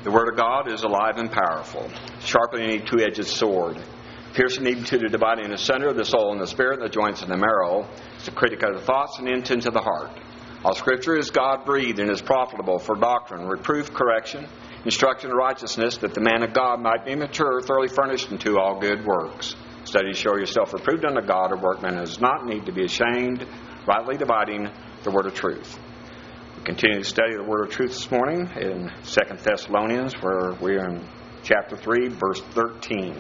The Word of God is alive and powerful, sharper than any two-edged sword, piercing even to the dividing asunder of the soul and the spirit, the joints and the marrow. It's a critic of the thoughts and intents of the heart. All Scripture is God-breathed and is profitable for doctrine, reproof, correction, instruction in righteousness, that the man of God might be mature, thoroughly furnished unto all good works. Study to show yourself approved unto God, a workman who does not need to be ashamed, rightly dividing the word of truth. We continue to study the word of truth this morning in 2 Thessalonians, where we are in chapter 3, verse 13.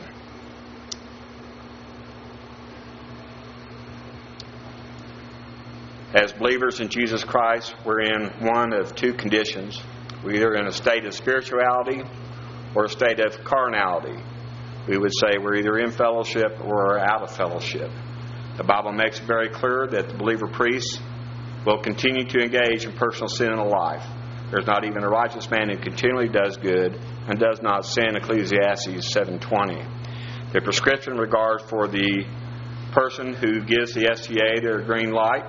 As believers in Jesus Christ, we're in one of two conditions. We're either in a state of spirituality or a state of carnality. We would say we're either in fellowship or out of fellowship. The Bible makes it very clear that the believer priest will continue to engage in personal sin in a life. There's not even a righteous man who continually does good and does not sin, Ecclesiastes 7:20. The prescription in regard for the person who gives the STA their green light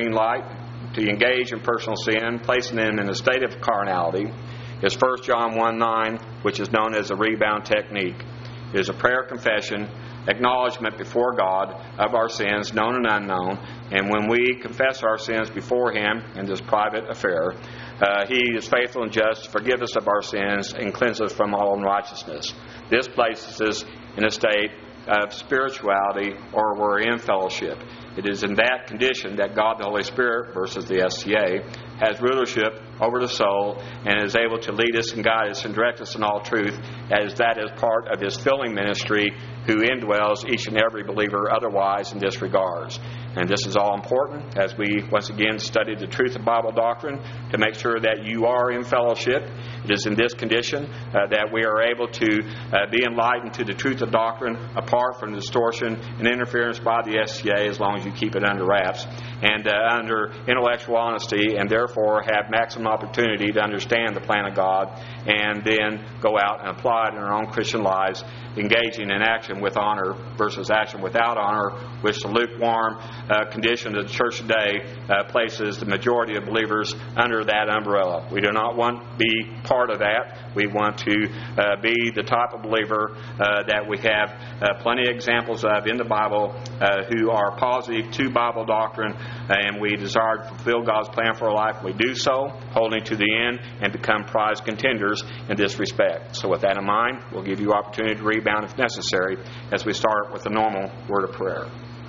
to engage in personal sin, placing them in a state of carnality, is 1 John 1:9, which is known as a rebound technique. It is a prayer confession, acknowledgement before God of our sins, known and unknown. And when we confess our sins before Him in this private affair, He is faithful and just to forgive us of our sins and cleanse us from all unrighteousness. This places us in a state of spirituality, or we're in fellowship. It is in that condition that God the Holy Spirit, versus the STA, has rulership over the soul and is able to lead us and guide us and direct us in all truth, as that is part of His filling ministry, who indwells each and every believer otherwise in disregards. And this is all important as we once again study the truth of Bible doctrine to make sure that you are in fellowship. It is in this condition that we are able to be enlightened to the truth of doctrine apart from distortion and interference by the STA, as long as you keep it under wraps and under intellectual honesty, and therefore have maximum opportunity to understand the plan of God and then go out and apply it in our own Christian lives, engaging in action with honor versus action without honor, which the lukewarm condition of the church today places the majority of believers under that umbrella. We do not want to be part of that. We want to be the type of believer that we have plenty of examples of in the Bible who are positive to Bible doctrine, and we desire to fulfill God's plan for our life. We do so, holding to the end, and become prize contenders in this respect. So with that in mind, we'll give you opportunity to rebound if necessary as we start with the normal word of prayer.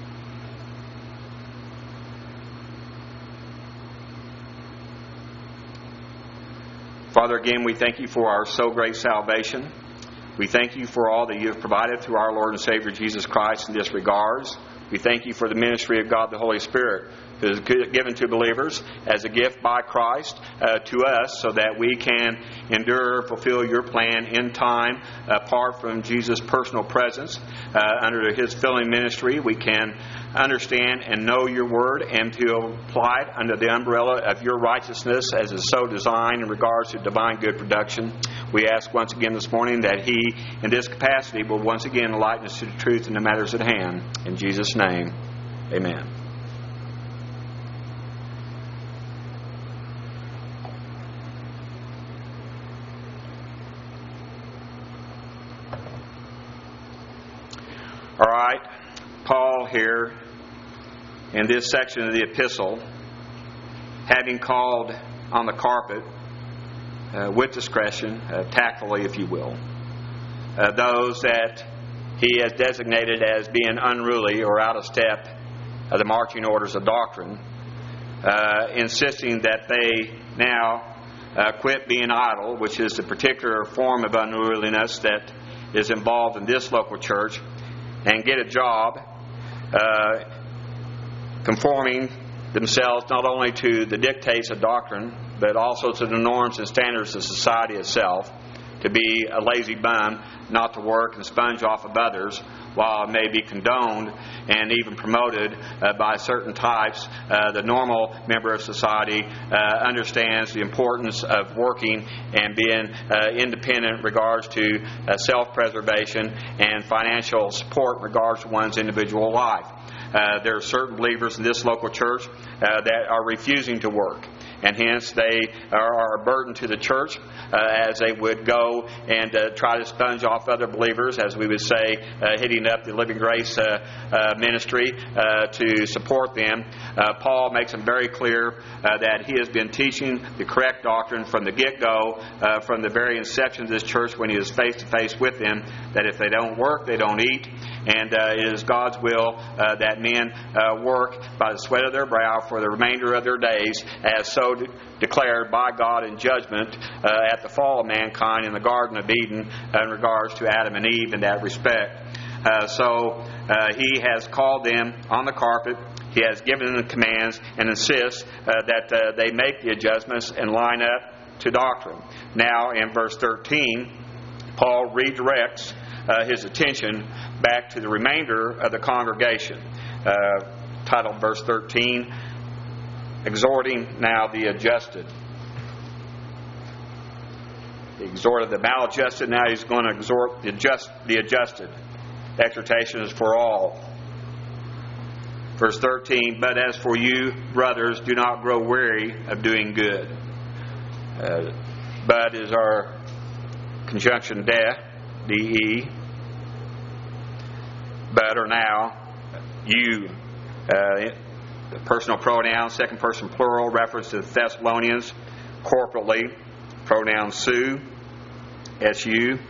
Father, again, we thank You for our so great salvation. We thank You for all that You have provided through our Lord and Savior Jesus Christ in this regards. We thank You for the ministry of God the Holy Spirit, who is given to believers as a gift by Christ to us, so that we can endure, fulfill Your plan in time apart from Jesus' personal presence. Under His filling ministry, we can understand and know Your Word and to apply it under the umbrella of Your righteousness as is so designed in regards to divine good production. We ask once again this morning that He, in this capacity, will once again enlighten us to the truth in the matters at hand. In Jesus' name, amen. All right, Paul here in this section of the epistle, having called on the carpet with discretion, tactfully if you will, those that he has designated as being unruly or out of step of the marching orders of doctrine, insisting that they now quit being idle, which is the particular form of unruliness that is involved in this local church, and get a job conforming themselves not only to the dictates of doctrine, but also to the norms and standards of society itself, to be a lazy bum, not to work and sponge off of others, while it may be condoned and even promoted by certain types. The normal member of society understands the importance of working and being independent in regards to self-preservation and financial support in regards to one's individual life. There are certain believers in this local church that are refusing to work and hence they are a burden to the church as they would go and try to sponge off other believers, as we would say, hitting up the Living Grace ministry to support them. Paul makes them very clear that he has been teaching the correct doctrine from the get-go, from the very inception of this church when he was face-to-face with them, that if they don't work, they don't eat. And it is God's will that men work by the sweat of their brow for the remainder of their days, as so declared by God in judgment at the fall of mankind in the Garden of Eden in regards to Adam and Eve in that respect. So he has called them on the carpet. He has given them the commands and insists that they make the adjustments and line up to doctrine. Now in verse 13, Paul redirects his attention back to the remainder of the congregation. Titled verse 13, Exhorting Now the Adjusted. He exhorted the maladjusted, now he's going to exhort the adjusted. The exhortation is for all. Verse 13, But as for you, brothers, do not grow weary of doing good. But is our conjunction de. But or now, you. The personal pronoun, second person plural, reference to the Thessalonians. Corporately, pronoun su, su.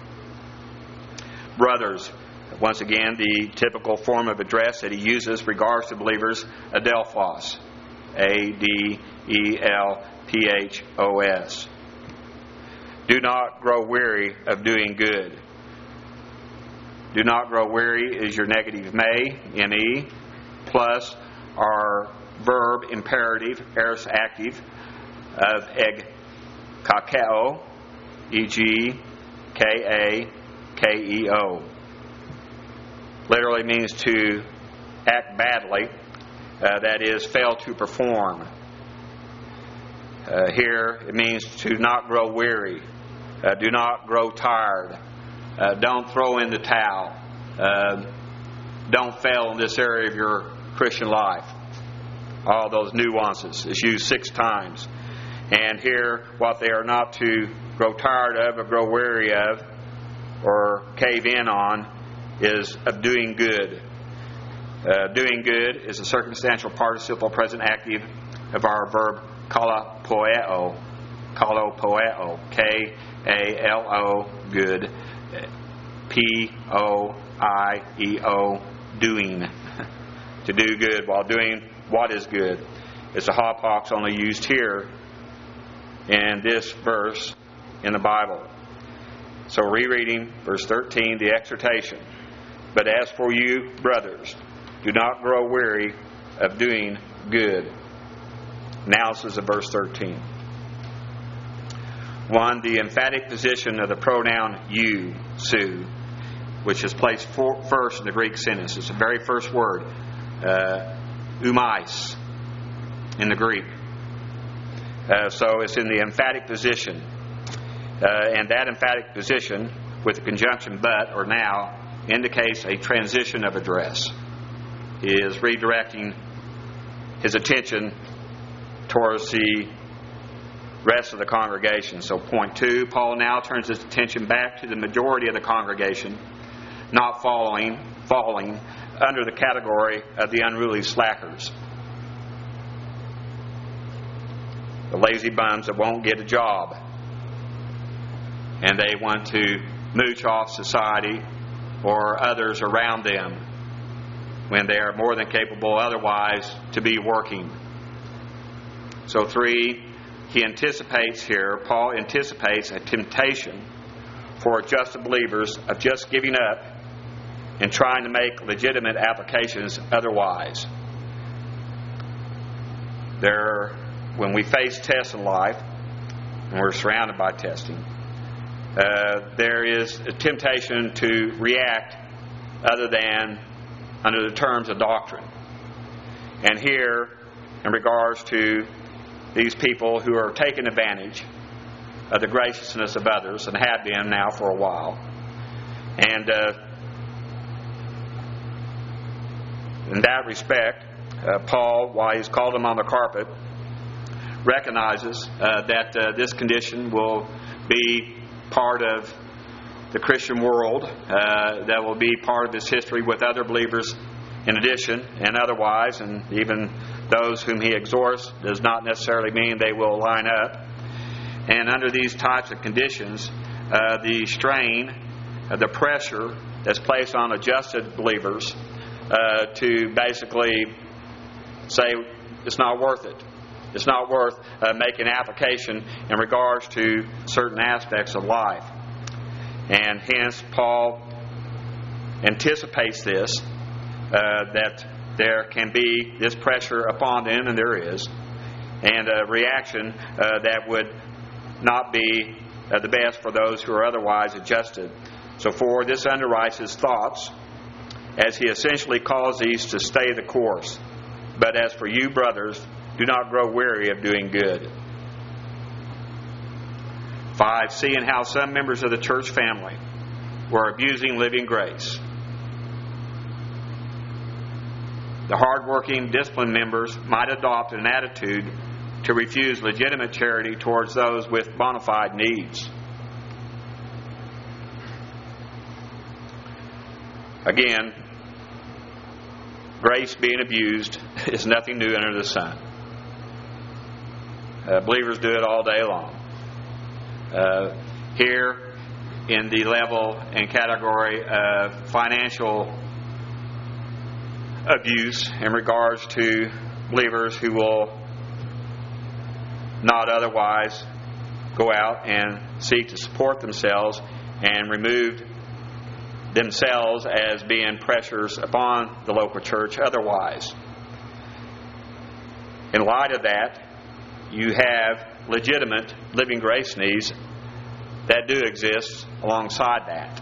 Brothers, once again, the typical form of address that he uses regards to believers, adelphos. Adelphos. Do not grow weary of doing good. Do not grow weary is your negative me, plus our verb imperative, aorist active, of egkakeo, egkakeo. Literally means to act badly, that is, fail to perform. Here it means to not grow weary, do not grow tired, don't throw in the towel, don't fail in this area of your Christian life. All those nuances is used 6 times. And here, what they are not to grow tired of or grow weary of or cave in on is of doing good. Doing good is a circumstantial participle present active of our verb kalopoeo. Kalopoeo. K-A-L-O, good. P-O-I-E-O, doing. To do good while doing what is good. It's a hapax only used here in this verse in the Bible. So rereading verse 13, the exhortation. But as for you, brothers, do not grow weary of doing good. Analysis of verse 13. 1. The emphatic position of the pronoun you, su, which is placed first in the Greek sentence. It's the very first word, umais, in the Greek. So it's in the emphatic position. And that emphatic position, with the conjunction but or now, indicates a transition of address. He is redirecting his attention towards the rest of the congregation. So point 2, Paul now turns his attention back to the majority of the congregation, not falling under the category of the unruly slackers. The lazy bums that won't get a job. And they want to mooch off society or others around them when they are more than capable otherwise to be working. So 3, Paul anticipates a temptation for just believers of just giving up and trying to make legitimate applications otherwise. When we face tests in life, and we're surrounded by testing, there is a temptation to react other than under the terms of doctrine. And here, in regards to these people who are taking advantage of the graciousness of others, and have been now for a while, and in that respect, Paul, while he's called them on the carpet, recognizes that this condition will be part of the Christian world, that will be part of his history with other believers in addition and otherwise, and even those whom he exhorts does not necessarily mean they will line up. And under these types of conditions, the strain, the pressure that's placed on adjusted believers to basically say it's not worth it. It's not worth making application in regards to certain aspects of life. And hence, Paul anticipates this, that there can be this pressure upon them, and there is, and a reaction that would not be the best for those who are otherwise adjusted. So for this underwrites his thoughts, as he essentially calls these to stay the course. But as for you, brothers, do not grow weary of doing good. 5. Seeing how some members of the church family were abusing living grace. The hard-working, disciplined members might adopt an attitude to refuse legitimate charity towards those with bona fide needs. Again, grace being abused is nothing new under the sun. Believers do it all day long. Here, in the level and category of financial abuse in regards to believers who will not otherwise go out and seek to support themselves and remove themselves as being pressures upon the local church otherwise. In light of that, you have legitimate living grace needs that do exist alongside that.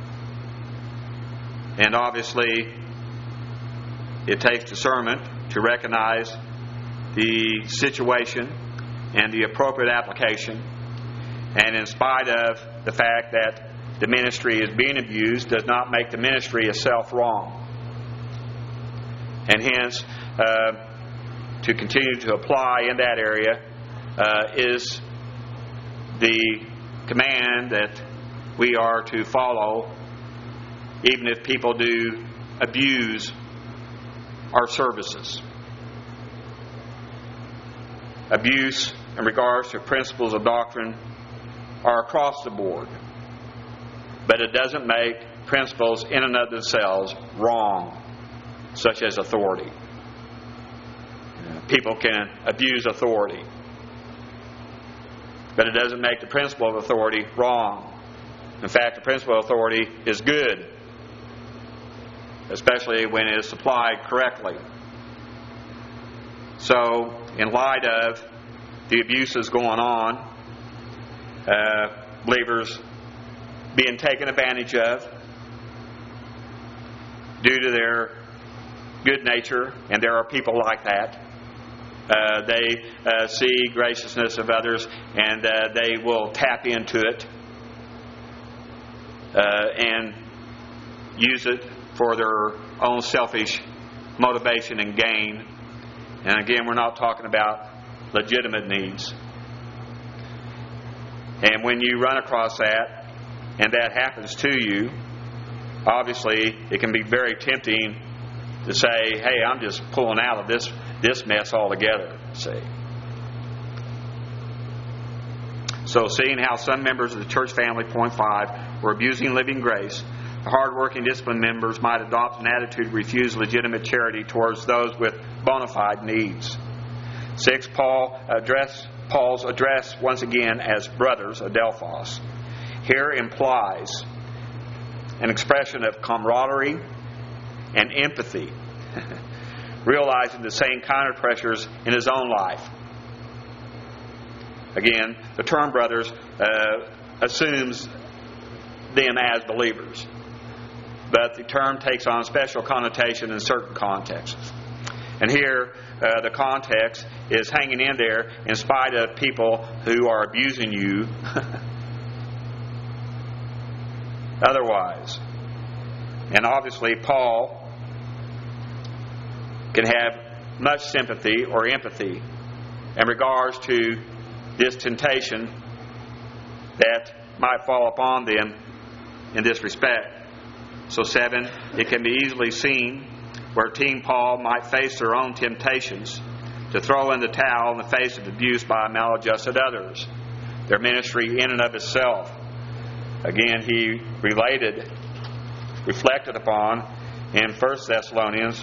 And obviously, it takes discernment to recognize the situation and the appropriate application. And in spite of the fact that the ministry is being abused, does not make the ministry itself wrong. And hence, to continue to apply in that area is the command that we are to follow, even if people do abuse our services. Abuse in regards to principles of doctrine are across the board, but it doesn't make principles in and of themselves wrong, such as authority. People can abuse authority, but it doesn't make the principle of authority wrong. In fact, the principle of authority is good, especially when it is supplied correctly. So, in light of the abuses going on, believers being taken advantage of due to their good nature, and there are people like that. They see graciousness of others, and they will tap into it and use it for their own selfish motivation and gain. And again, we're not talking about legitimate needs. And when you run across that, and that happens to you, obviously it can be very tempting to say, hey, I'm just pulling out of this mess altogether. See. So seeing how some members of the church family, point 5, were abusing living grace, the hard-working, disciplined members might adopt an attitude to refuse legitimate charity towards those with bona fide needs. 6, Paul's address once again as brothers, adelphos, here implies an expression of camaraderie and empathy, realizing the same kind of pressures in his own life. Again, the term brothers assumes them as believers, but the term takes on special connotation in certain contexts. And here, the context is hanging in there in spite of people who are abusing you otherwise. And obviously, Paul can have much sympathy or empathy in regards to this temptation that might fall upon them in this respect. So 7, it can be easily seen where Team Paul might face their own temptations to throw in the towel in the face of abuse by maladjusted others. Their ministry in and of itself. Again, he reflected upon in 1 Thessalonians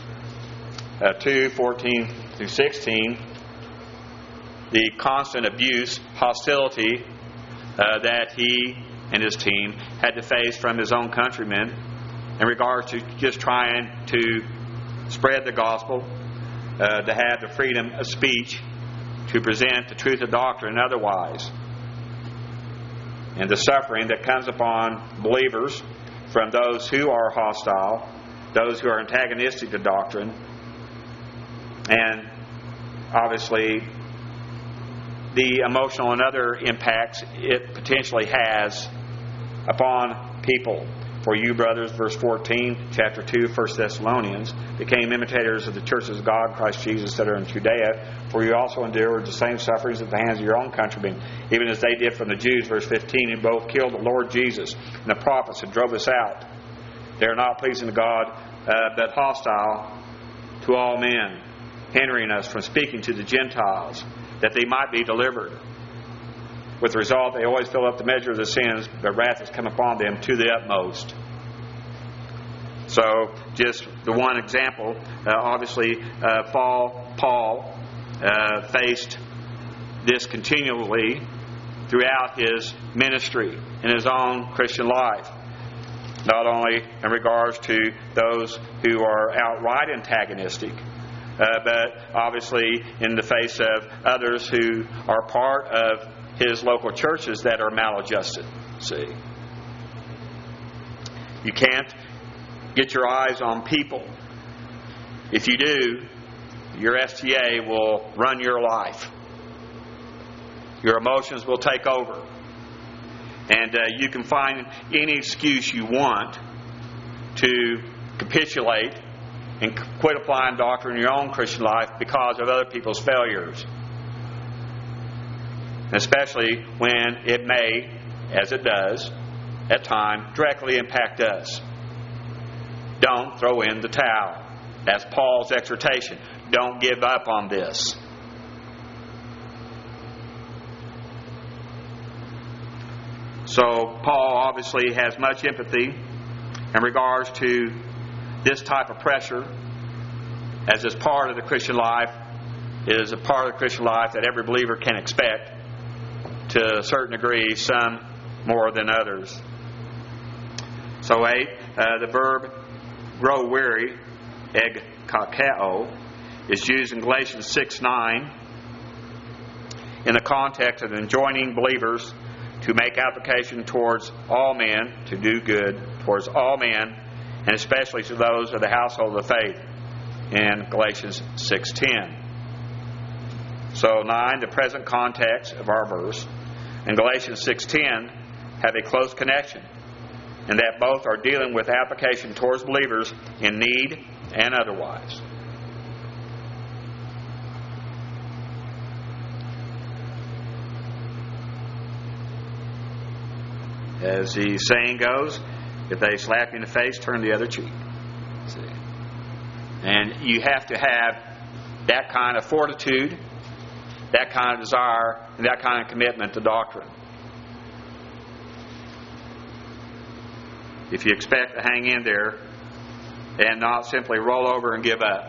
2:14-16, the constant abuse, hostility that he and his team had to face from his own countrymen in regards to just trying to spread the gospel, to have the freedom of speech, to present the truth of doctrine and otherwise. And the suffering that comes upon believers from those who are hostile, those who are antagonistic to doctrine, and obviously the emotional and other impacts it potentially has upon people. For you, brothers, verse 14, chapter 2, 1 Thessalonians, became imitators of the churches of God, Christ Jesus, that are in Judea. For you also endured the same sufferings at the hands of your own countrymen, even as they did from the Jews, verse 15, who both killed the Lord Jesus and the prophets and drove us out. They are not pleasing to God, but hostile to all men, hindering us from speaking to the Gentiles, that they might be delivered. With the result, they always fill up the measure of their sins, but wrath has come upon them to the utmost. So, just the one example, obviously, Paul faced this continually throughout his ministry in his own Christian life. Not only in regards to those who are outright antagonistic, but obviously in the face of others who are part of his local churches that are maladjusted. See, you can't get your eyes on people. If you do, your STA will run your life. Your emotions will take over. And you can find any excuse you want to capitulate and quit applying doctrine in your own Christian life because of other people's failures. Especially when it may, as it does, at times, directly impact us. Don't throw in the towel. That's Paul's exhortation. Don't give up on this. So Paul obviously has much empathy in regards to this type of pressure, as is part of the Christian life. It is a part of the Christian life that every believer can expect to a certain degree, some more than others. So 8, the verb grow weary, egkakeo, is used in Galatians 6:9 in the context of enjoining believers to make application towards all men, to do good towards all men, and especially to those of the household of faith in Galatians 6:10. So 9, the present context of our verse, and Galatians 6:10 have a close connection, in that both are dealing with application towards believers in need and otherwise. As the saying goes, if they slap you in the face, turn the other cheek. See? And you have to have that kind of fortitude, that kind of desire, and that kind of commitment to doctrine. If you expect to hang in there and not simply roll over and give up.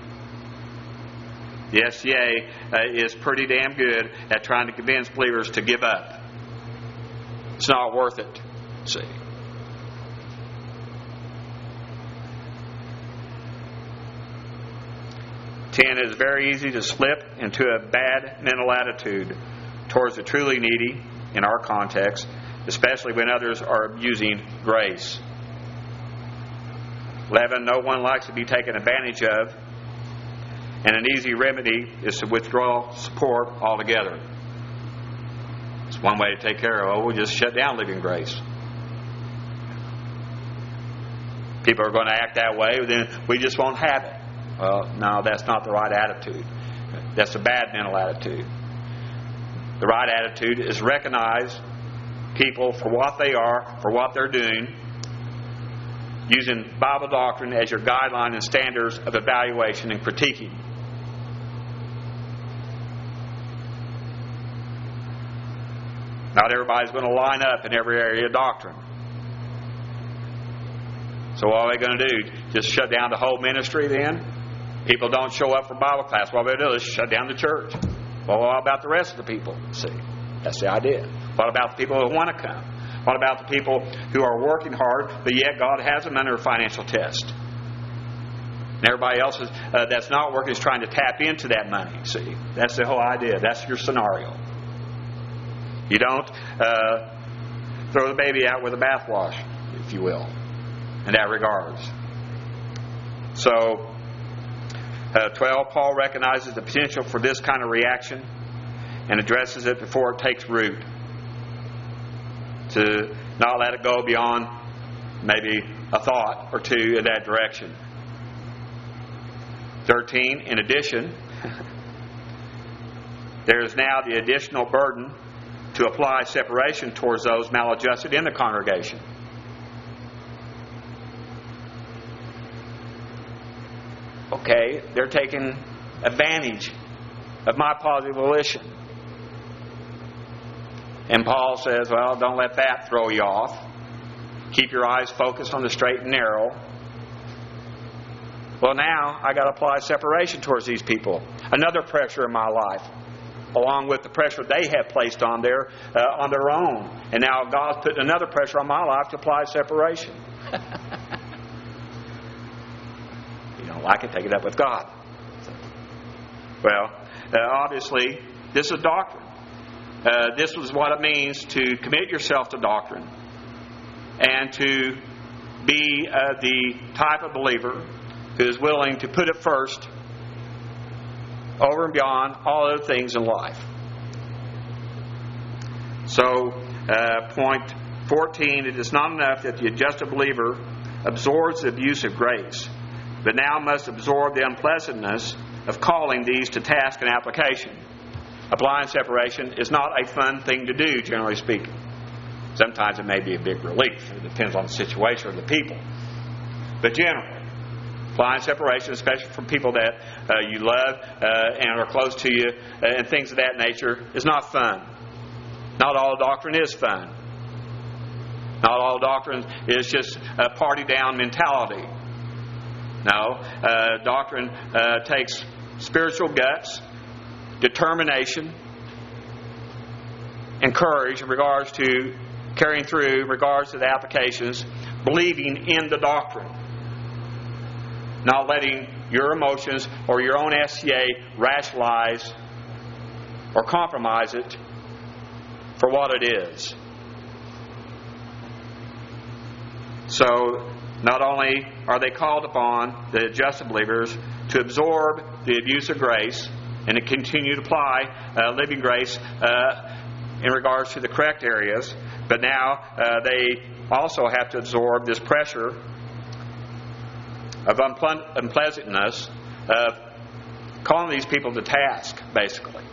The SCA is pretty damn good at trying to convince believers to give up. It's not worth it. See. It is very easy to slip into a bad mental attitude towards the truly needy in our context, especially when others are abusing grace. 11, no one likes to be taken advantage of, and an easy remedy is to withdraw support altogether. It's one way to take care of it. We'll just shut down Living Grace. People are going to act that way, then we just won't have it. Well, no, that's not the right attitude. That's a bad mental attitude. The right attitude is recognize people for what they are, for what they're doing, using Bible doctrine as your guideline and standards of evaluation and critiquing. Not everybody's going to line up in every area of doctrine. So what are they going to do? Just shut down the whole ministry then? People don't show up for Bible class. What are they do is shut down the church. Well, what about the rest of the people? See, that's the idea. What about the people who want to come? What about the people who are working hard, but yet God has them under a financial test? And everybody else that's not working is trying to tap into that money. See, that's the whole idea. That's your scenario. You don't throw the baby out with the bathwash, if you will, in that regards. So, 12, Paul recognizes the potential for this kind of reaction and addresses it before it takes root. To not let it go beyond maybe a thought or two in that direction. 13, in addition, there is now the additional burden to apply separation towards those maladjusted in the congregation. Okay, they're taking advantage of my positive volition. And Paul says, well, don't let that throw you off. Keep your eyes focused on the straight and narrow. Well, now I got to apply separation towards these people. Another pressure in my life, along with the pressure they have placed on their own. And now God's putting another pressure on my life to apply separation. You don't like it, take it up with God. Well, obviously, this is doctrine. This was what it means to commit yourself to doctrine and to be the type of believer who is willing to put it first over and beyond all other things in life. So, point 14, it is not enough that the adjusted believer absorbs the abuse of grace, but now must absorb the unpleasantness of calling these to task and application. Applying separation is not a fun thing to do, generally speaking. Sometimes it may be a big relief. It depends on the situation or the people. But generally, applying separation, especially from people that you love and are close to you and things of that nature, is not fun. Not all doctrine is fun. Not all doctrine is just a party down mentality. No, doctrine takes spiritual guts, determination, and courage in regards to carrying through, in regards to the applications, believing in the doctrine. Not letting your emotions or your own SCA rationalize or compromise it for what it is. So, not only are they called upon, the adjusted believers, to absorb the abuse of grace and to continue to apply living grace in regards to the correct areas, but now they also have to absorb this pressure of unpleasantness of calling these people to task, basically,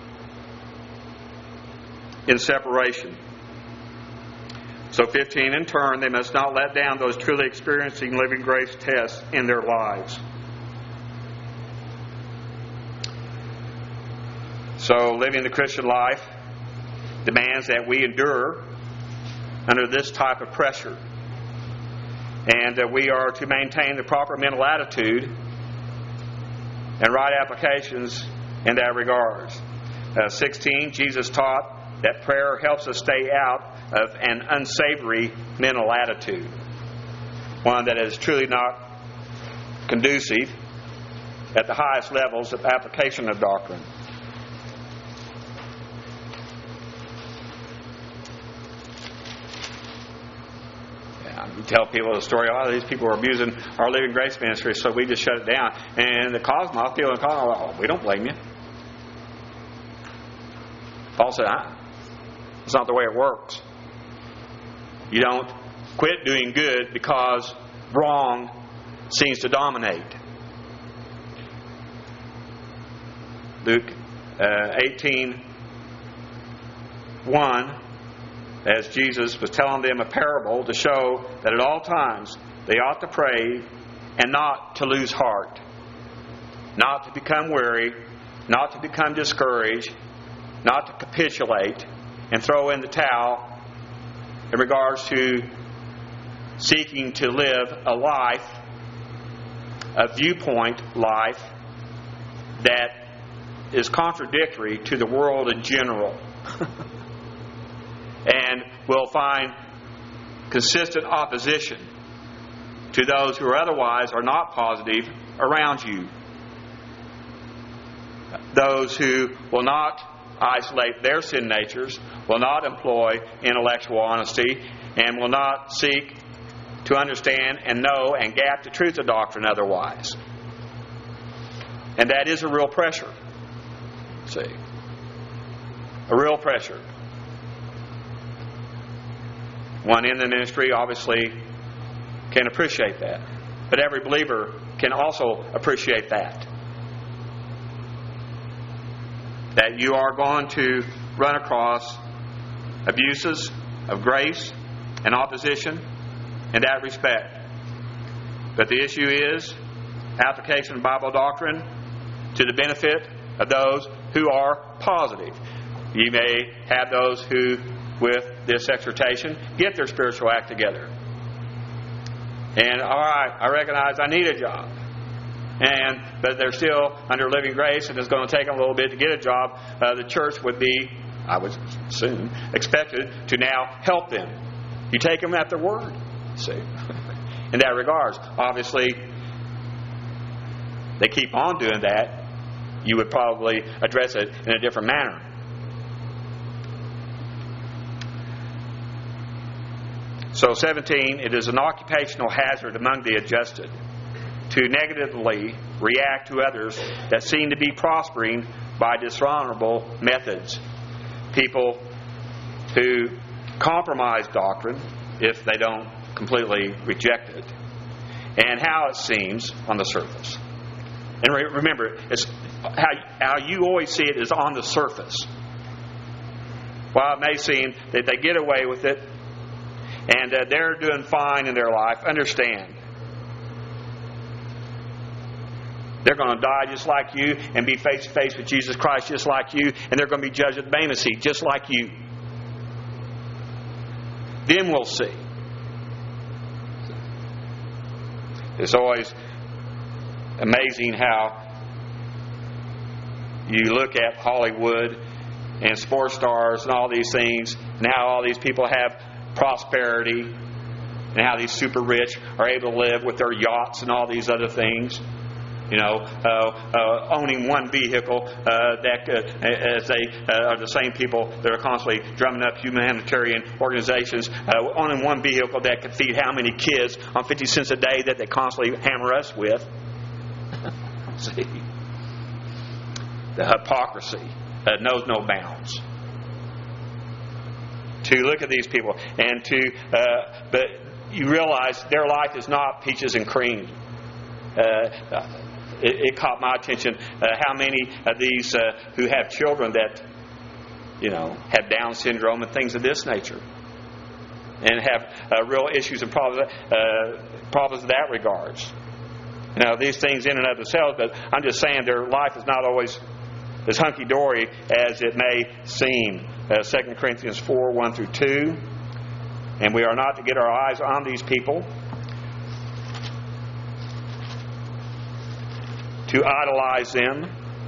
in separation. So 15, in turn, they must not let down those truly experiencing living grace tests in their lives. So living the Christian life demands that we endure under this type of pressure, and that we are to maintain the proper mental attitude and right applications in that regard. 16, Jesus taught that prayer helps us stay out of an unsavory mental attitude, one that is truly not conducive at the highest levels of application of doctrine. You tell people the story, these people are abusing our Living Grace ministry, so we just shut it down. And the Cosmos, people in the Cosmos, we don't blame you. Paul said, it's not the way it works. You don't quit doing good because wrong seems to dominate. Luke 18:1, as Jesus was telling them a parable to show that at all times they ought to pray and not to lose heart, not to become weary, not to become discouraged, not to capitulate and throw in the towel in regards to seeking to live a life, a viewpoint life that is contradictory to the world in general. And will find consistent opposition to those who are otherwise are not positive around you. Those who will not isolate their sin natures, will not employ intellectual honesty, and will not seek to understand and know and gap the truth of doctrine otherwise. And that is a real pressure. See? A real pressure. One in the ministry obviously can appreciate that. But every believer can also appreciate that. That you are going to run across abuses of grace and opposition in that respect. But the issue is application of Bible doctrine to the benefit of those who are positive. You may have those who, with this exhortation, get their spiritual act together. And, all right, I recognize I need a job. But they're still under living grace, and it's going to take them a little bit to get a job. The church would be, I would assume, expected to now help them. You take them at their word, see, in that regards. Obviously, they keep on doing that. You would probably address it in a different manner. So 17, it is an occupational hazard among the adjusted to negatively react to others that seem to be prospering by dishonorable methods. People who compromise doctrine if they don't completely reject it. And how it seems on the surface. And remember, it's how you always see it is on the surface. While it may seem that they get away with it and they're doing fine in their life, understand they're going to die just like you and be face to face with Jesus Christ just like you, and they're going to be judged at Bema Seat just like you. Then we'll see. It's always amazing how you look at Hollywood and sports stars and all these things, and how all these people have prosperity, and how these super rich are able to live with their yachts and all these other things. You know, owning one vehicle as they are the same people that are constantly drumming up humanitarian organizations, owning one vehicle that could feed how many kids on 50 cents a day that they constantly hammer us with. See? The hypocrisy knows no bounds. To look at these people and but you realize their life is not peaches and cream. It caught my attention how many of these who have children that, have Down syndrome and things of this nature, and have real issues and problems in that regards. Now, these things in and of themselves, but I'm just saying their life is not always as hunky-dory as it may seem. 2 Corinthians 4, 1 through 2. And we are not to get our eyes on these people, to idolize them,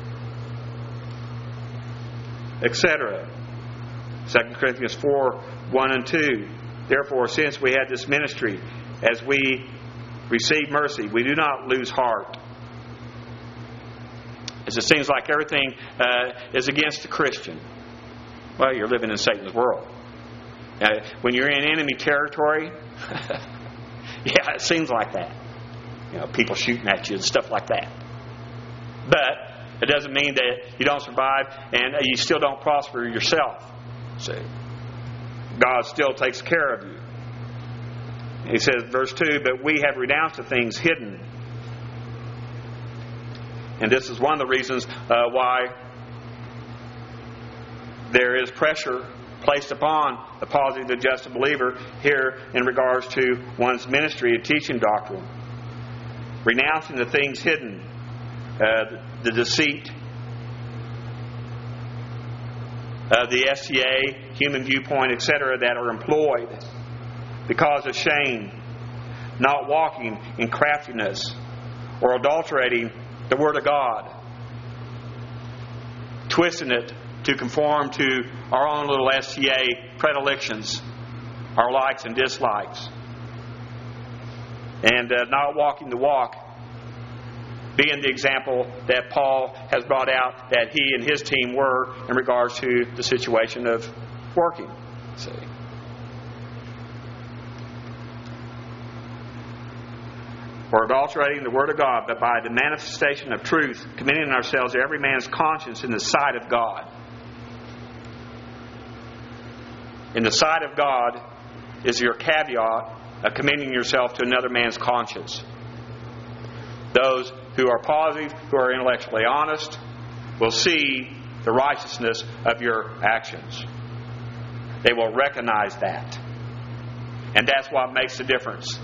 etc. 2 Corinthians 4, 1 and 2. Therefore, since we had this ministry, as we receive mercy, we do not lose heart. As it seems like everything is against the Christian. Well, you're living in Satan's world. When you're in enemy territory, yeah, it seems like that. People shooting at you and stuff like that. But it doesn't mean that you don't survive and you still don't prosper yourself. See, God still takes care of you. He says, verse 2, but we have renounced the things hidden. And this is one of the reasons why there is pressure placed upon the positive adjusted believer here in regards to one's ministry and teaching doctrine. Renouncing the things hidden, the deceit of the SCA, human viewpoint, etc., that are employed because of shame, not walking in craftiness, or adulterating the Word of God, twisting it to conform to our own little SCA predilections, our likes and dislikes, and not walking the walk, being the example that Paul has brought out that he and his team were in regards to the situation of working. See? Or adulterating the Word of God, but by the manifestation of truth, committing ourselves to every man's conscience in the sight of God. In the sight of God is your caveat of committing yourself to another man's conscience. Those who are positive, who are intellectually honest, will see the righteousness of your actions. They will recognize that. And that's what makes the difference.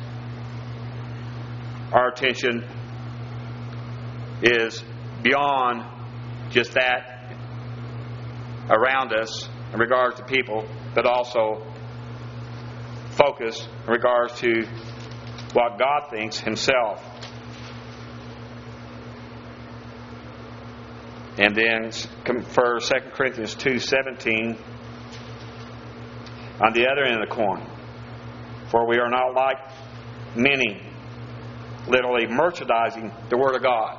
Our attention is beyond just that around us in regards to people, but also focus in regards to what God thinks Himself. And then for 2 Corinthians 2:17, on the other end of the coin, for we are not like many, literally merchandising the Word of God.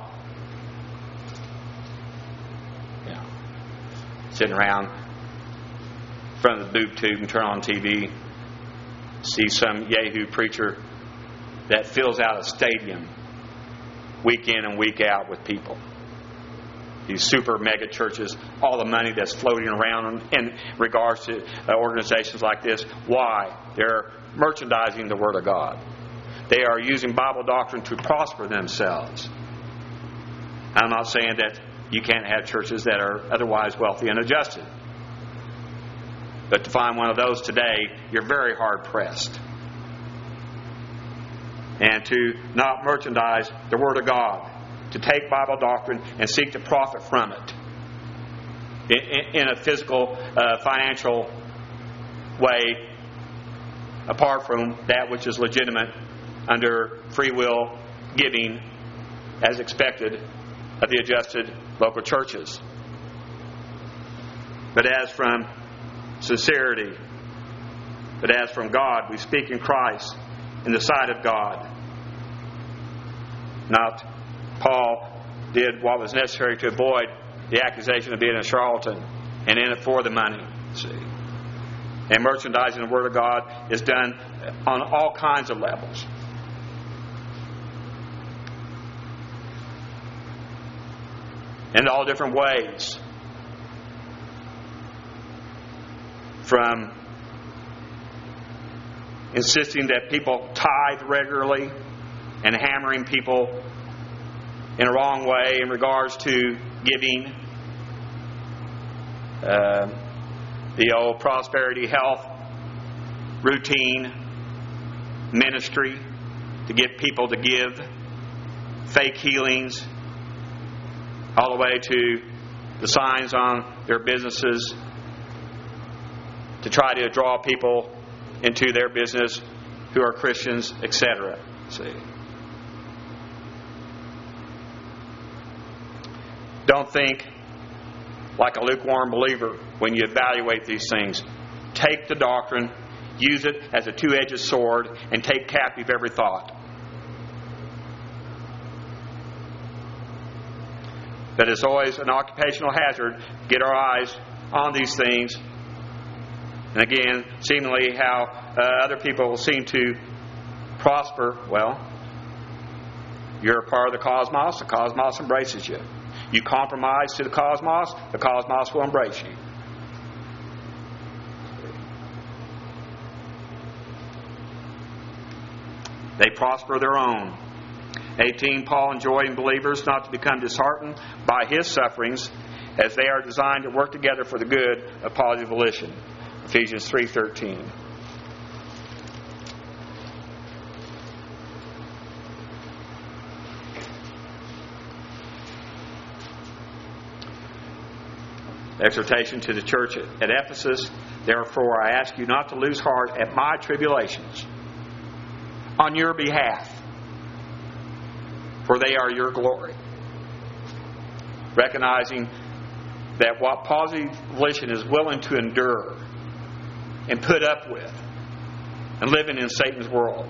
Yeah. Sitting around in front of the boob tube and turn on TV, see some yahoo preacher that fills out a stadium week in and week out with people. These super mega churches, all the money that's floating around in regards to organizations like this. Why? They're merchandising the Word of God. They are using Bible doctrine to prosper themselves. I'm not saying that you can't have churches that are otherwise wealthy and adjusted. But to find one of those today, you're very hard pressed. And to not merchandise the Word of God, to take Bible doctrine and seek to profit from it in a physical, financial way, apart from that which is legitimate under free will giving as expected of the adjusted local churches. But as from sincerity, but as from God, we speak in Christ in the sight of God. Not Paul did what was necessary to avoid the accusation of being a charlatan and in it for the money. See? And merchandising the Word of God is done on all kinds of levels. In all different ways. From insisting that people tithe regularly and hammering people in a wrong way in regards to giving, the old prosperity health routine ministry to get people to give, fake healings, all the way to the signs on their businesses to try to draw people into their business who are Christians, etc. See? Don't think like a lukewarm believer when you evaluate these things. Take the doctrine, use it as a two-edged sword, and take captive every thought. But it's always an occupational hazard to get our eyes on these things. And again, seemingly how other people seem to prosper. Well, you're a part of the cosmos embraces you. You compromise to the cosmos will embrace you. They prosper their own. 18, Paul enjoined believers not to become disheartened by his sufferings as they are designed to work together for the good of positive volition. Ephesians 3:13. Exhortation to the church at Ephesus. Therefore, I ask you not to lose heart at my tribulations on your behalf, for they are your glory. Recognizing that what positive volition is willing to endure and put up with and living in Satan's world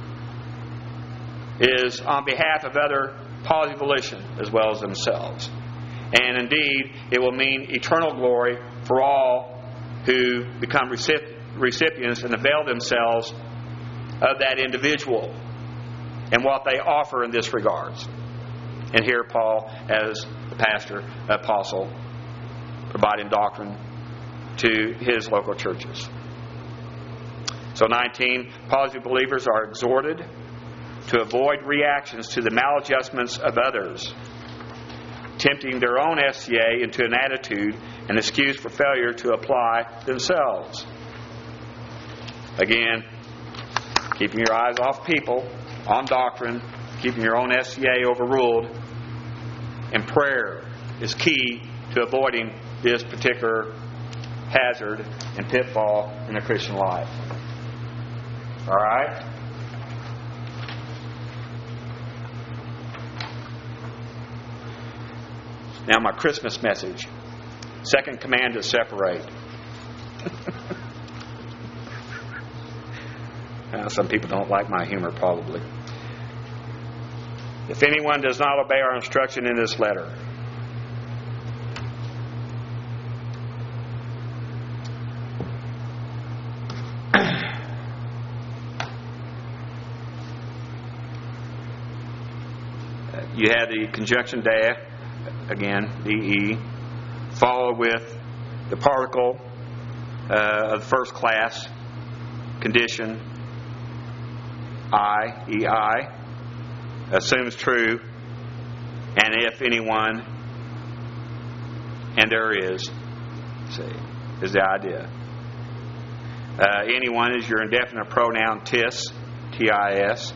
is on behalf of other positive volition as well as themselves. And indeed, it will mean eternal glory for all who become recipients and avail themselves of that individual and what they offer in this regards. And here Paul, as the pastor, apostle, providing doctrine to his local churches. So 19, positive believers are exhorted to avoid reactions to the maladjustments of others, tempting their own SCA into an attitude and excuse for failure to apply themselves. Again, keeping your eyes off people, on doctrine, keeping your own SCA overruled, and prayer is key to avoiding this particular hazard and pitfall in the Christian life. All right? Now my Christmas message. Second command to separate. Some people don't like my humor, probably. If anyone does not obey our instruction in this letter, you have the conjunction de, again, de, followed with the particle of the first class, condition, I, ei, assumes true, and if anyone, and there is, is the idea. Anyone is your indefinite pronoun tis, T-I-S.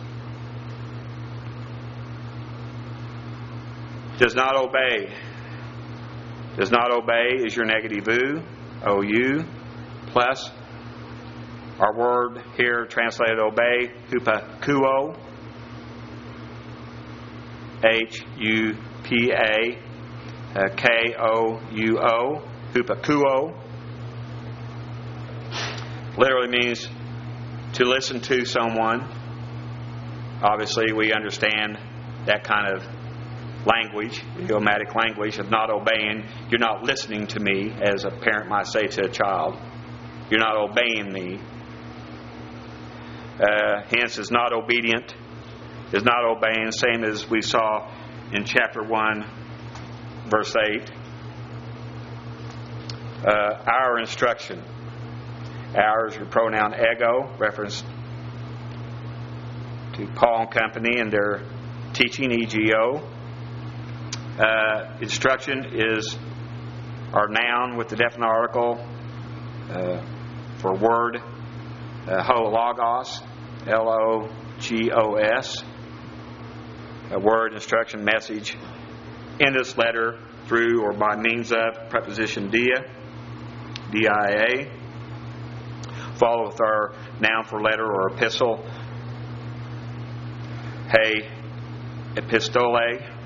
Does not obey. Does not obey is your negative ou, O-U, plus our word here translated obey, hupakuo, H-U-P-A, K-O-U-O, hupakuo. Literally means to listen to someone. Obviously, we understand that kind of language, idiomatic language of not obeying. You're not listening to me, as a parent might say to a child. You're not obeying me. Hence, is not obedient, is not obeying, same as we saw in chapter 1, verse 8. Our instruction. Our is your pronoun ego, reference to Paul and company and their teaching, EGO. Instruction is our noun with the definite article for word, ho-logos, L-O-G-O-S. A word, instruction, message in this letter through or by means of preposition dia, D-I-A. Follow with our noun for letter or epistle, hey, epistole,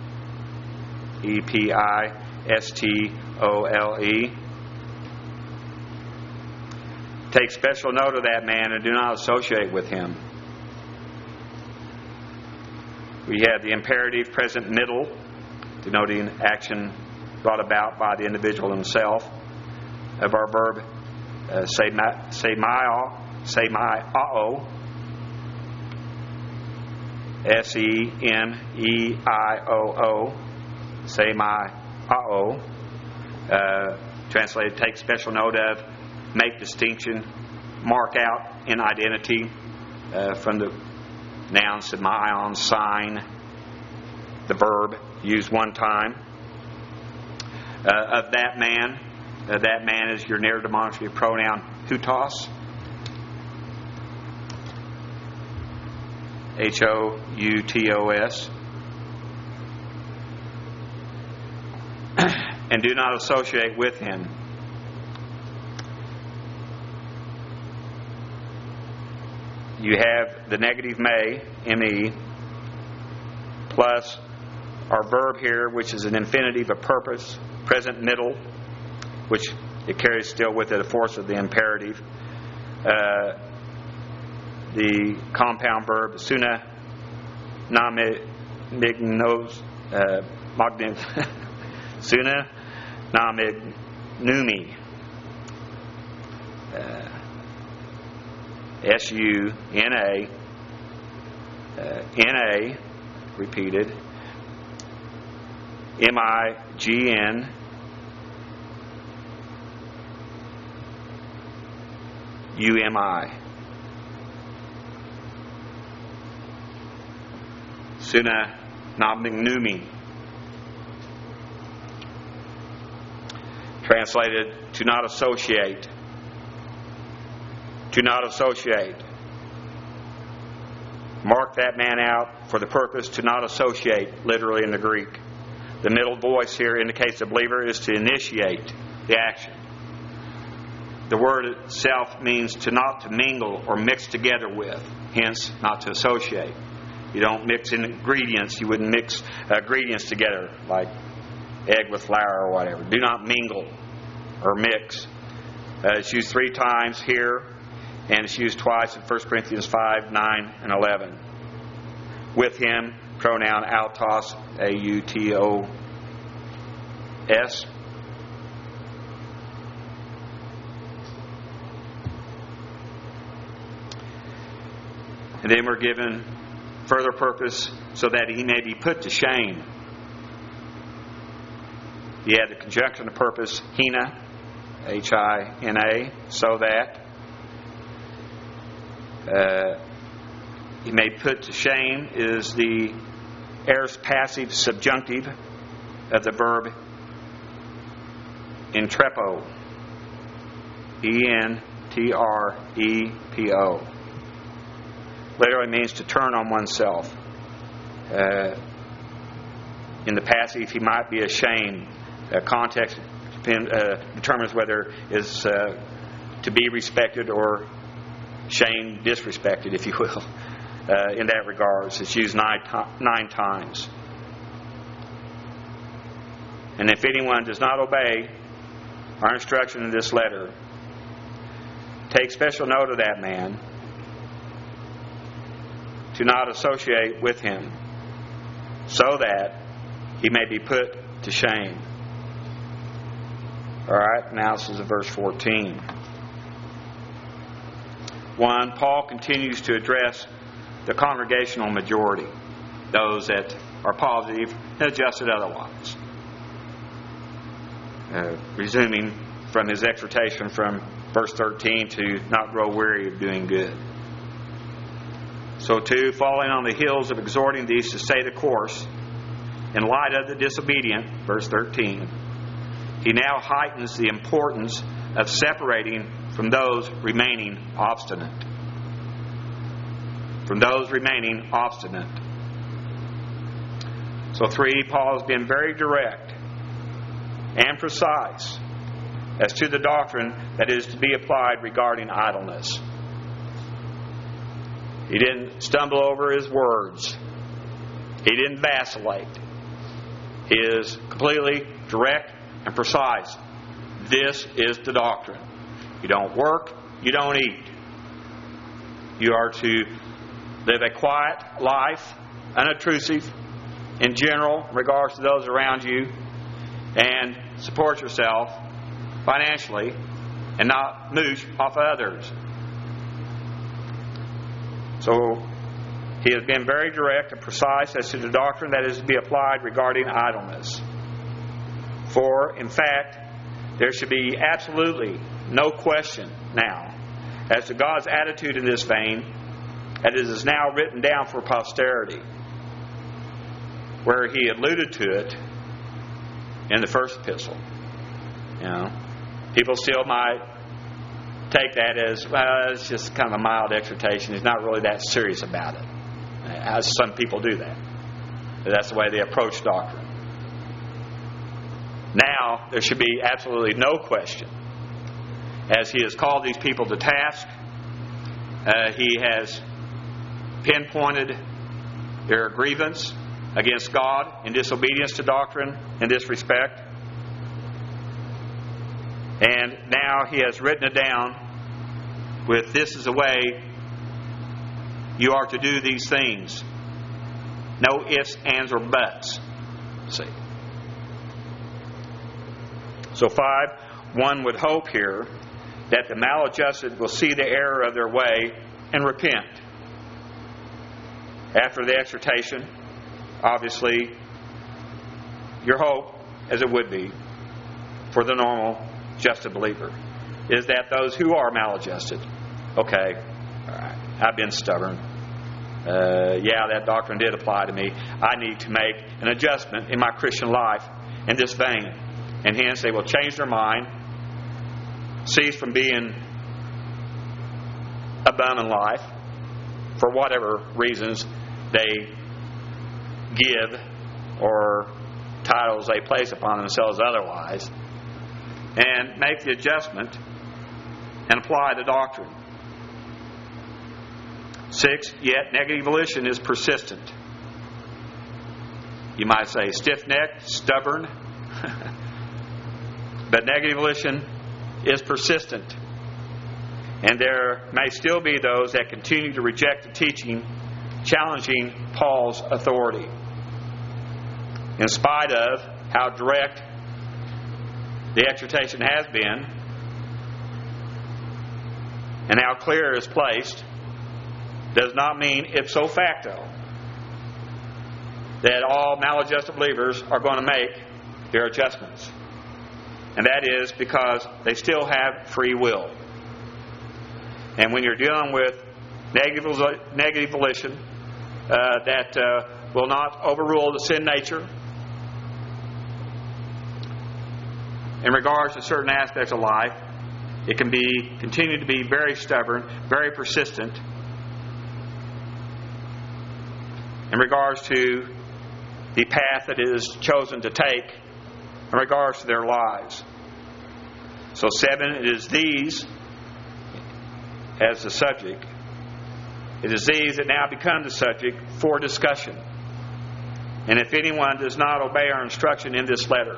E-P-I-S-T-O-L-E. Take special note of that man and do not associate with him. We have the imperative present middle, denoting action brought about by the individual himself, of our verb semaiao, S-E-M-E-I-O-O, semaiao, translated take special note of, make distinction, mark out in identity from the noun semaion, sign, the verb used one time. of that man. That man is your near demonstrative pronoun hutos. H-O-U-T-O-S. And do not associate with him. You have the negative may, M-E, plus our verb here, which is an infinitive of purpose, present middle, which it carries still with it a force of the imperative. The compound verb, suna namignos, suna namignumi. S-U-N-A, N-A, repeated, M-I-G-N, U-M-I. Suna namignumi. Translated, to not associate. To not associate. Mark that man out for the purpose to not associate, literally in the Greek. The middle voice here indicates the believer is to initiate the action. The word itself means to not to mingle or mix together with, hence not to associate. You don't mix ingredients. You wouldn't mix ingredients together like egg with flour or whatever. Do not mingle or mix. It's used 3 times here, and it's used twice in 1 Corinthians 5, 9, and 11. With him, pronoun autos, A-U-T-O-S. And then we're given further purpose so that he may be put to shame. He had the conjunction of purpose, hina, H-I-N-A, so that he may put to shame is the aorist passive subjunctive of the verb entrepo, E-N-T-R-E-P-O. Literally means to turn on oneself. In the passive, he might be ashamed. Context determines whether it's to be respected or shamed, disrespected, if you will. In that regards, it's used 9 times. And if anyone does not obey our instruction in this letter, take special note of that man, to not associate with him, so that he may be put to shame. All right, now this is verse 14. 1, Paul continues to address the congregational majority, those that are positive and adjusted otherwise. Resuming from his exhortation from verse 13 to not grow weary of doing good. So too, falling on the heels of exhorting these to stay the course, in light of the disobedient, verse 13, he now heightens the importance of separating from those remaining obstinate. From those remaining obstinate. So 3, Paul has been very direct and precise as to the doctrine that is to be applied regarding idleness. He didn't stumble over his words. He didn't vacillate. He is completely direct and precise. This is the doctrine. You don't work, you don't eat. You are to live a quiet life, unobtrusive in general, in regards to those around you, and support yourself financially and not mooch off of others. So he has been very direct and precise as to the doctrine that is to be applied regarding idleness. For, in fact, there should be absolutely no question now as to God's attitude in this vein, as it is now written down for posterity. Where he alluded to it in the first epistle. People still might take that as, well, it's just kind of a mild exhortation. He's not really that serious about it. As some people do that. That's the way they approach doctrine. Now, there should be absolutely no question. As he has called these people to task, he has pinpointed their grievance against God in disobedience to doctrine in this respect. And now he has written it down with, this is the way you are to do these things. No ifs, ands, or buts. See. So 5, one would hope here that the maladjusted will see the error of their way and repent. After the exhortation, obviously, your hope, as it would be, for the normal, just believer, is that those who are maladjusted, okay, all right, I've been stubborn. That doctrine did apply to me. I need to make an adjustment in my Christian life in this vein. And hence they will change their mind, cease from being a bum in life for whatever reasons they give or titles they place upon themselves otherwise, and make the adjustment and apply the doctrine. 6, yet negative volition is persistent. You might say stiff-necked, stubborn, but negative volition is persistent. And there may still be those that continue to reject the teaching challenging Paul's authority, in spite of how direct the exhortation has been and how clear it is placed. Does not mean ipso facto that all maladjusted believers are going to make their adjustments. And that is because they still have free will. And when you're dealing with negative volition that will not overrule the sin nature in regards to certain aspects of life, it can continue to be very stubborn, very persistent in regards to the path that it is chosen to take in regards to their lives. So 7, it is these as the subject. It is these that now become the subject for discussion. And if anyone does not obey our instruction in this letter,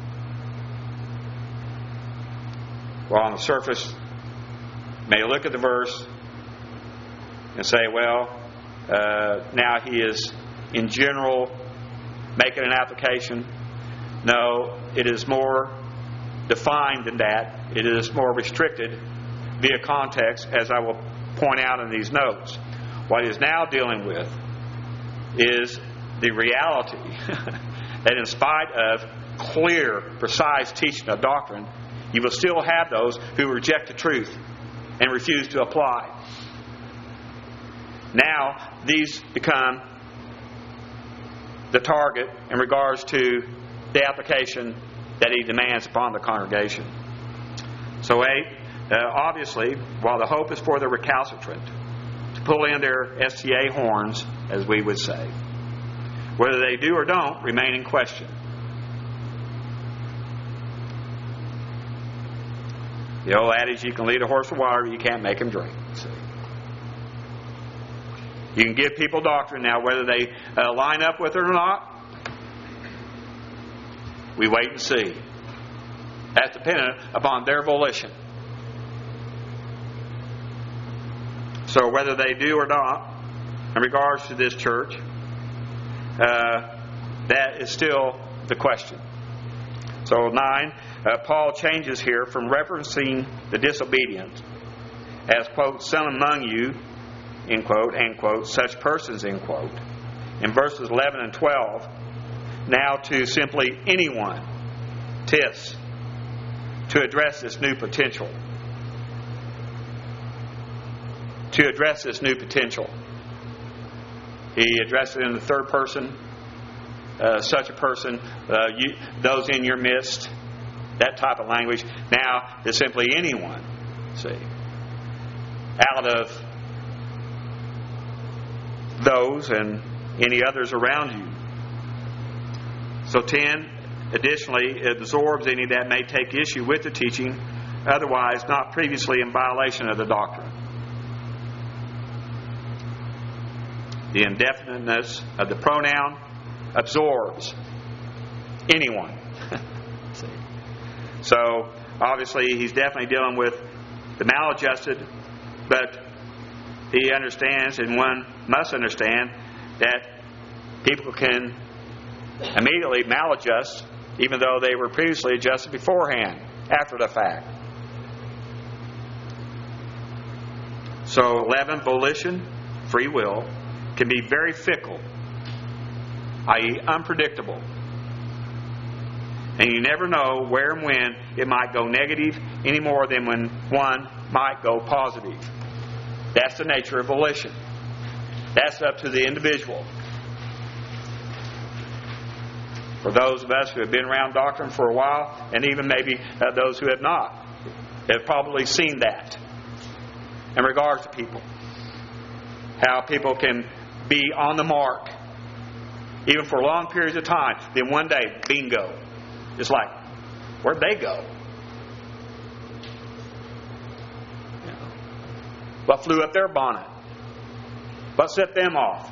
well, on the surface, may look at the verse and say, well, now he is in general making an application. No, it is more defined than that. It is more restricted via context, as I will point out in these notes. What he is now dealing with is the reality that in spite of clear, precise teaching of doctrine, you will still have those who reject the truth and refuse to apply. Now, these become the target in regards to the application that he demands upon the congregation. So 8, obviously, while the hope is for the recalcitrant to pull in their STA horns, as we would say, whether they do or don't remain in question. The old adage, you can lead a horse to water, you can't make him drink. See? You can give people doctrine now, whether they line up with it or not. We wait and see. That's dependent upon their volition. So whether they do or not, in regards to this church, that is still the question. So 9, Paul changes here from referencing the disobedient as, quote, some among you, end quote, end quote, such persons, end quote, in verses 11 and 12, now to simply anyone, tis, to address this new potential. To address this new potential. He addressed it in the third person such a person, those in your midst, that type of language. Now it's simply anyone, see, out of those and any others around you. So 10, additionally, it absorbs any that may take issue with the teaching, otherwise not previously in violation of the doctrine. The indefiniteness of the pronoun absorbs anyone. So, obviously, he's definitely dealing with the maladjusted, but he understands, and one must understand, that people can immediately maladjust even though they were previously adjusted beforehand, after the fact. So 11, volition, free will, can be very fickle, i.e. unpredictable. And you never know where and when it might go negative any more than when one might go positive. That's the nature of volition. That's up to the individual. For those of us who have been around doctrine for a while, and even maybe those who have not, have probably seen that in regards to people. How people can be on the mark, even for long periods of time. Then one day, bingo. It's like, where'd they go? What flew up their bonnet? What set them off?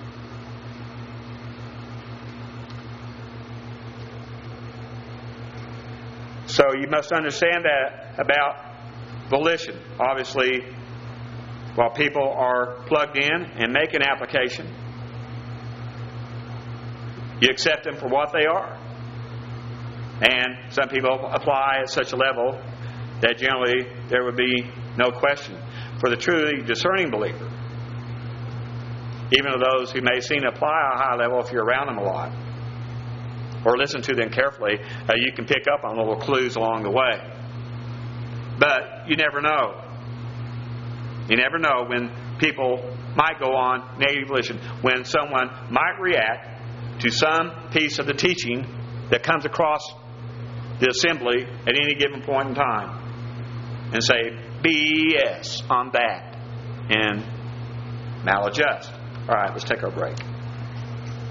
So you must understand that about volition. Obviously, while people are plugged in and make an application, you accept them for what they are. And some people apply at such a level that generally there would be no question. For the truly discerning believer, even to those who may seem to apply a high level if you're around them a lot, or listen to them carefully, you can pick up on little clues along the way. But you never know. You never know when people might go on negative volition, when someone might react to some piece of the teaching that comes across the assembly at any given point in time and say BS on that and maladjust. All right, let's take our break.